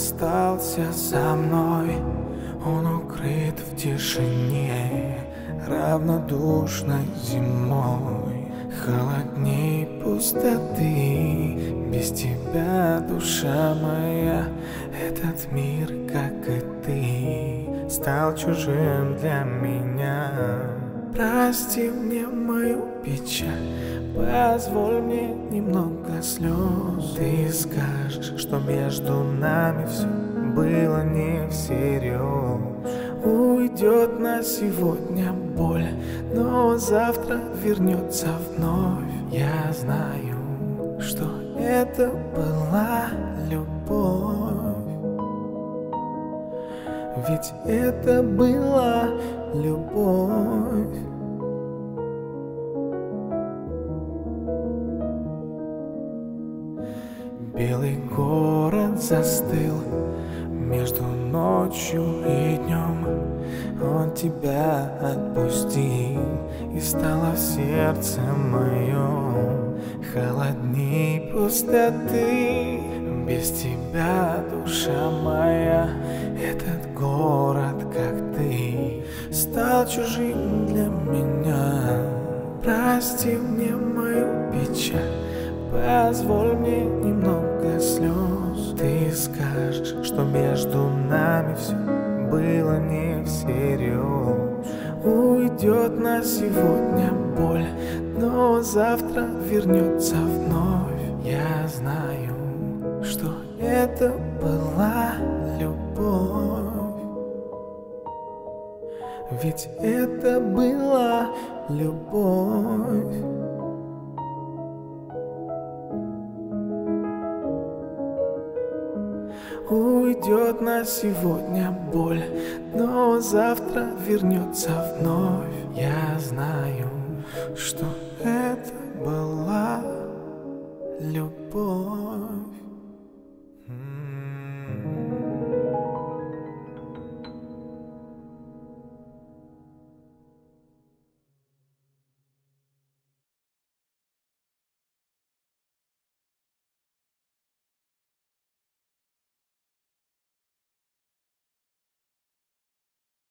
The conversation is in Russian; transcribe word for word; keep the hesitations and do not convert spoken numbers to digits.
остался со мной. Он укрыт в тишине равнодушной зимой. Холодней пустоты, без тебя, душа моя. Этот мир, как и ты, стал чужим для меня. Прости мне мою печаль, позволь мне немного слез. Ты скажешь, что между нами все было не всерьез. Уйдет на сегодня боль, но завтра вернется вновь. Я знаю, что это была любовь. Ведь это была любовь. Белый город застыл между ночью и днем. Он тебя отпустил, и стало в сердце моем холодней пустоты. Без тебя, душа моя, этот город, как ты, стал чужим для меня. Прости мне мою печаль, позволь мне немного слез. Ты скажешь, что между нами все было не всерьез. Уйдет на сегодня боль, но завтра вернется вновь. Я знаю, что это была любовь. Ведь это была любовь. Уйдет на сегодня боль, но завтра вернется вновь. Я знаю, что это была любовь.